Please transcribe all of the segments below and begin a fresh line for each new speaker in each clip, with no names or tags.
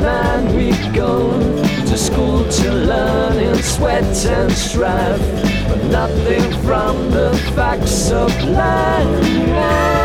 and we go to school to learn in sweat and strife, but nothing from the facts of life.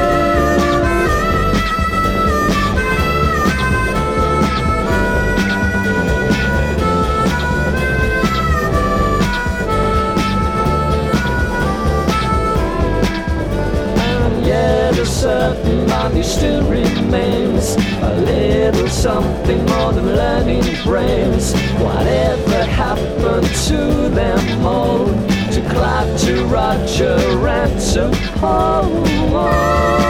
A certain body still remains, a little something more than learning brains. Whatever happened to them all, to Clive, to Roger, and to Paul?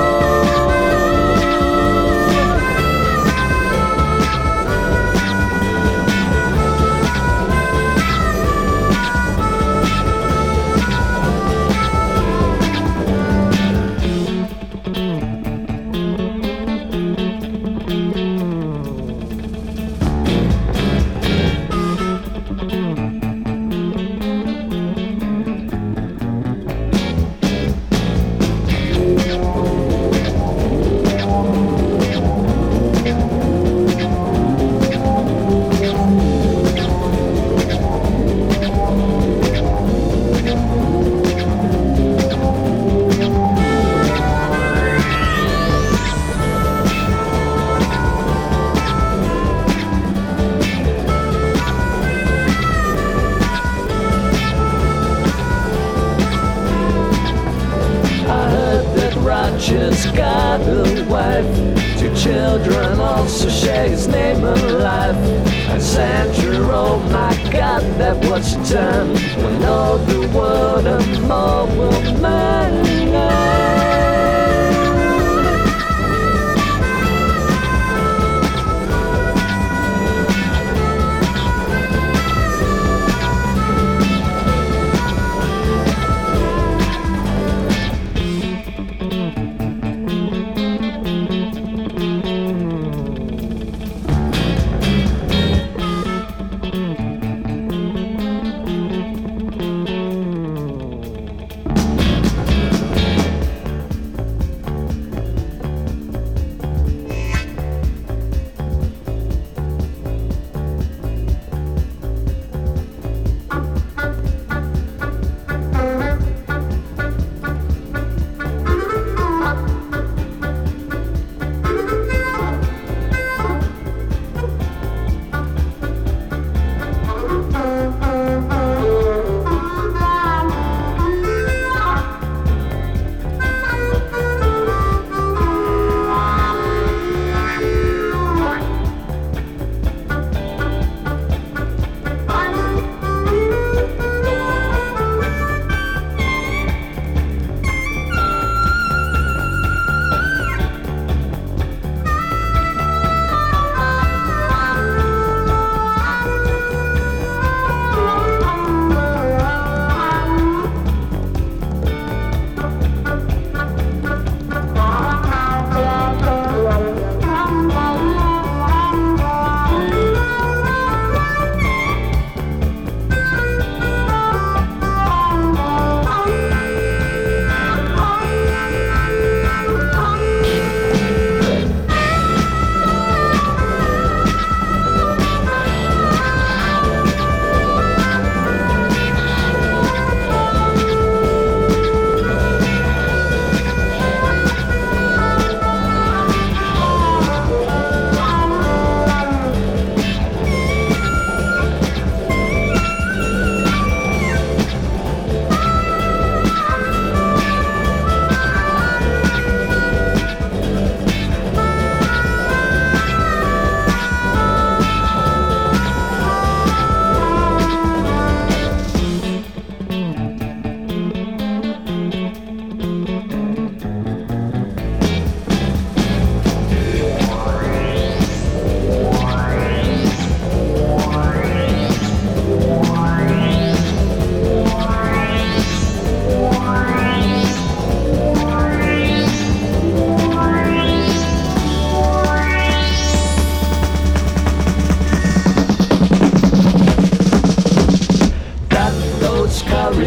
Roger's got a wife, 2 children, also share his name and life. And Sandra, oh my God, that was done when all the world and more were mine.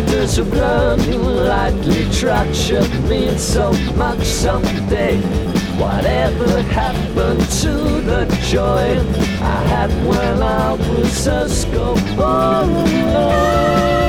masters of learning lightly trod should mean so much someday. Whatever happened to the joy I had when I was a schoolboy?